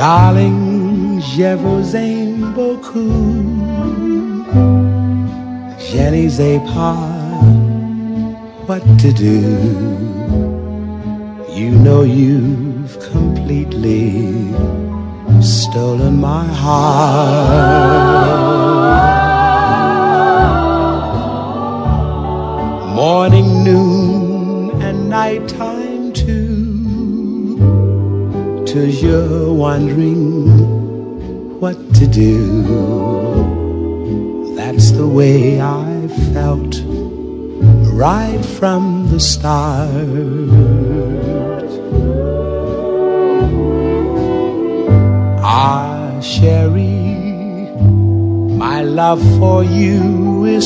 Darling, je vous aime beaucoup. Je ne sais pas what to do. You know you've completely stolen my heart. Morning, noon, and nighttime too. 'Cause you're wondering what to do. That's the way I felt right from the start. Ah, Sherry, my love for you is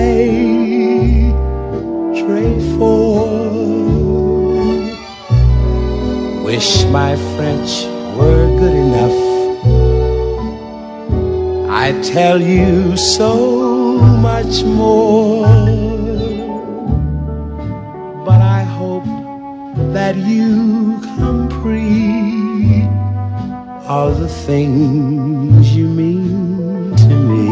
straightforward. Wish my French were good enough. I tell you so much more. But I hope that you comprehend all the things you mean to me.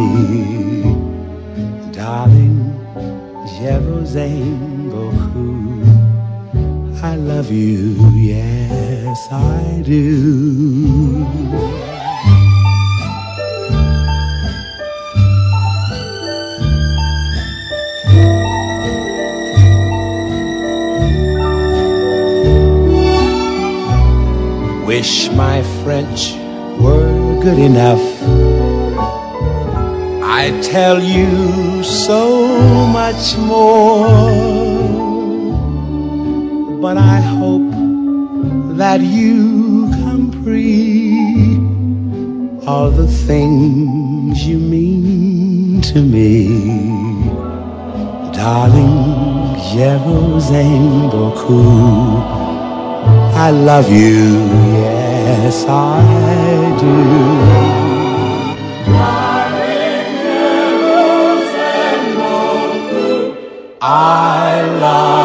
Darling, je vous aime beaucoup. I love you, yes I do. Wish my French were good enough. I tell you so much more. But I hope that you comprehend all the things you mean to me. Darling, je vous aime beaucoup. I love you, yes I do. Darling, je vous aime beaucoup. I love